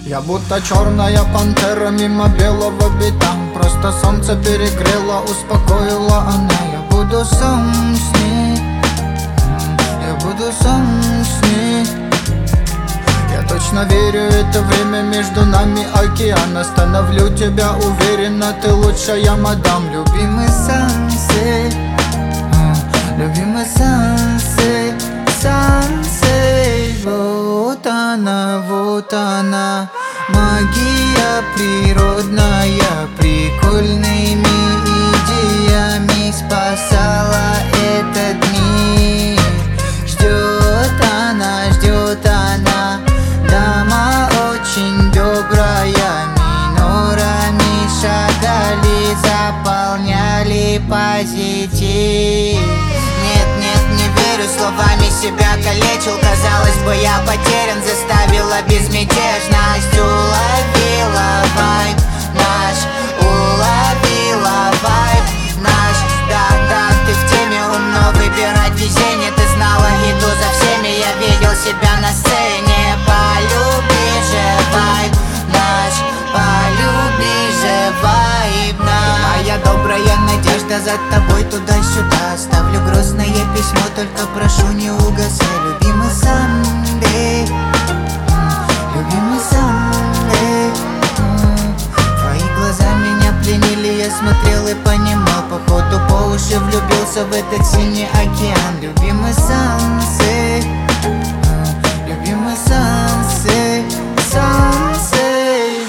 Я будто черная пантера мимо белого бетона. Просто солнце перегрело, успокоила она. Я буду сам с ней, я буду сам с ней. Я точно верю, это время между нами океан. Остановлю тебя уверенно, ты лучшая мадам. Любимый сансей, любимый сансей, сансей. Вот она, магия природная, прикольными идеями спасала этот мир. Ждет она, дама очень добрая, минорами шагали, заполняли позитив. Нет, не верю, словами себя калечил. Казалось бы, я потерян, заставила безмятежность. Уловила вайб наш, уловила вайб наш. Да, ты в теме, умно выбирать везение. Ты знала, иду за всеми, я видел себя на сцене. Полюби же вайб наш, полюби же вайб наш. Моя добрая надежда, за тобой туда-сюда. Ставлю грустное письмо, только прошу не угасай. Любимый Sunday, любимый Sunday. Твои глаза меня пленили, я смотрел и понимал. Походу по уши влюбился в этот синий океан. Любимый Sunday, любимый Sunday, Sunday.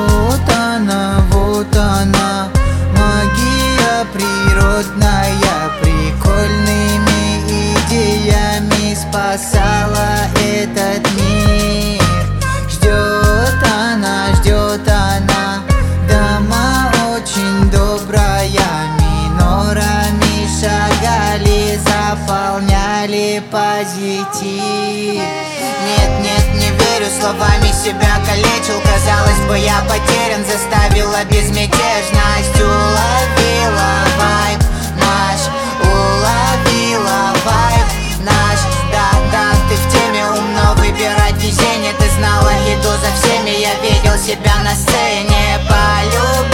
Вот она, магия природная, прикольными идеями спасала этот мир. Ждет она, дама очень добрая, минорами шагали, заполняли позитив. Нет, не верю, словами себя калечил. Казалось бы, я потерян, заставила безмятежность. Уловила вайб наш, уловила вайб наш. Да, ты в теме, умно выбирать везение. Ты знала, иду за всеми, я видел себя на сцене. Полюби